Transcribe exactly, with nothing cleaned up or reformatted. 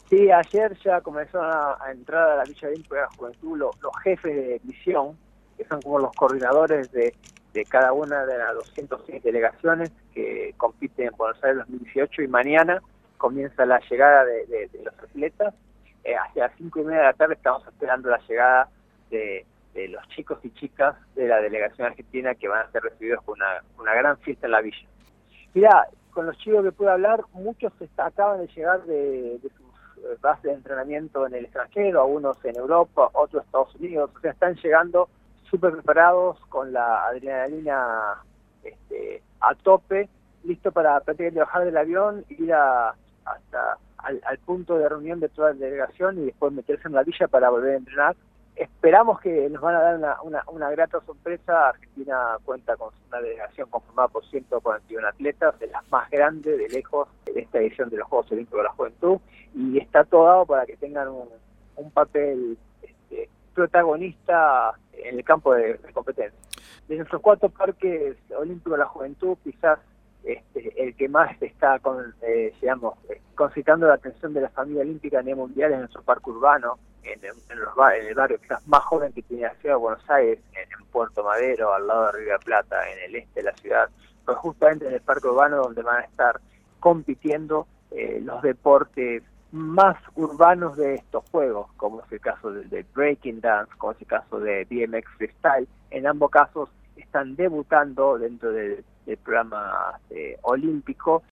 Sí, ayer ya comenzaron a, a entrar a la Villa Olímpica de la Juventud los, los jefes de misión, que son como los coordinadores de, de cada una de las doscientas seis delegaciones que compiten en Buenos Aires dos mil dieciocho, y mañana comienza la llegada de, de, de los atletas. Eh, hacia las cinco y media de la tarde estamos esperando la llegada de, de los chicos y chicas de la delegación argentina, que van a ser recibidos con una, una gran fiesta en la villa. Mirá, con los chicos que pude hablar, muchos está, acaban de llegar de, de sus bases de entrenamiento en el extranjero, algunos en Europa, otros en Estados Unidos. O sea, están llegando súper preparados, con la adrenalina este, a tope, listo para prácticamente bajar del avión, ir a, hasta al, al punto de reunión de toda la delegación y después meterse en la villa para volver a entrenar. Esperamos que nos van a dar una, una, una grata sorpresa. Argentina cuenta con una delegación conformada por ciento cuarenta y uno atletas, de las más grandes de lejos de esta edición de los Juegos Olímpicos de la Juventud, y está todo dado para que tengan un, un papel este, protagonista en el campo de, de competencia. De nuestros cuatro parques olímpicos de la juventud, quizás este, el que más está con, eh, digamos, concitando la atención de la familia olímpica a nivel mundial es nuestro parque urbano, en, en, los, en el barrio quizás más joven que tiene la ciudad de Buenos Aires, en, en Puerto Madero, al lado de Río de la Plata, en el este de la ciudad, pero justamente en el parque urbano donde van a estar compitiendo eh, los deportes más urbanos de estos juegos, como es el caso del de breaking dance, como es el caso de B M X freestyle. En ambos casos están debutando dentro del, del programa eh, olímpico,